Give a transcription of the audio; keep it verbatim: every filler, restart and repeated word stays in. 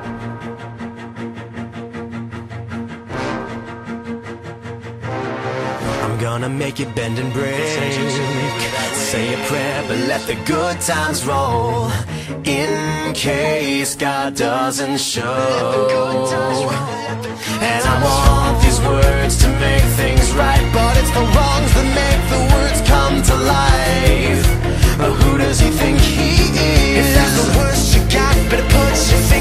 I'm gonna make it bend and break. Say a prayer, but let the good times roll. In case God doesn't show. And I want these words to make things right, but it's the wrongs that make the words come to life. But who does he think he is? If that's the worst you got, better put your